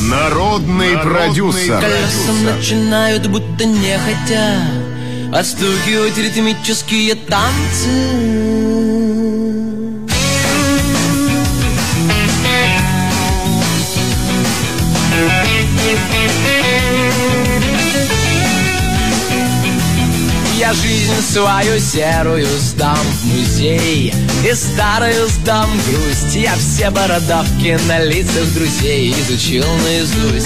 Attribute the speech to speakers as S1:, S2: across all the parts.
S1: Народный продюсер.
S2: Колеса начинают будто нехотя отстукивать ритмические танцы. Я жизнь свою серую сдам в музей и старую сдам грусть. Я все бородавки на лицах друзей изучил наизусть.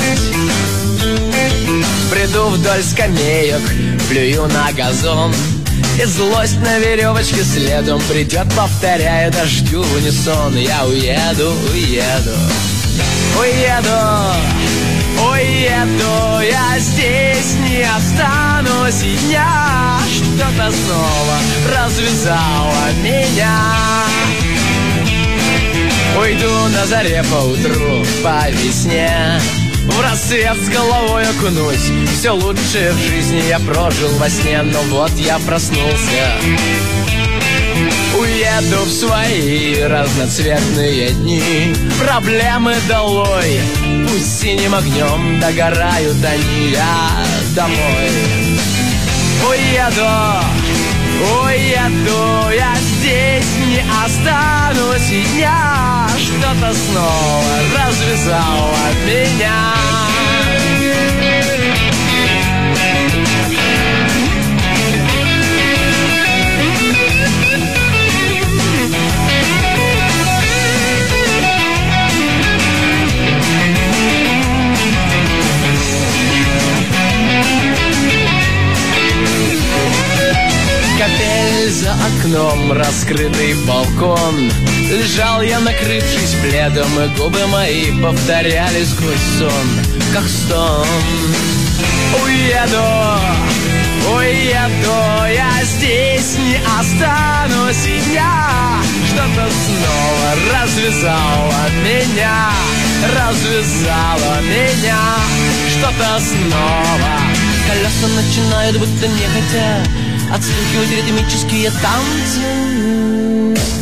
S2: Приду вдоль скамеек, плюю на газон, и злость на веревочке следом придет, повторяя дождю в унисон. Я уеду, уеду, уеду, уеду, я здесь не останусь и дня. Что-то снова развязало меня. Уйду на заре поутру, по весне, в рассвет с головой окунусь. Все лучшее в жизни я прожил во сне, но вот я проснулся. Уеду в свои разноцветные дни, проблемы долой, пусть синим огнем догорают они, я домой. Уеду, уеду, я здесь не останусь и дня. Что-то снова развязало меня. Капель за окном, раскрытый балкон. Лежал я, накрывшись пледом, и губы мои повторяли сквозь сон, как стон. Уеду, уеду, я здесь не останусь и дня. Что-то снова развязало меня, развязало меня. Что-то снова. Колеса начинают будто нехотя отстукивать ритмические танцы.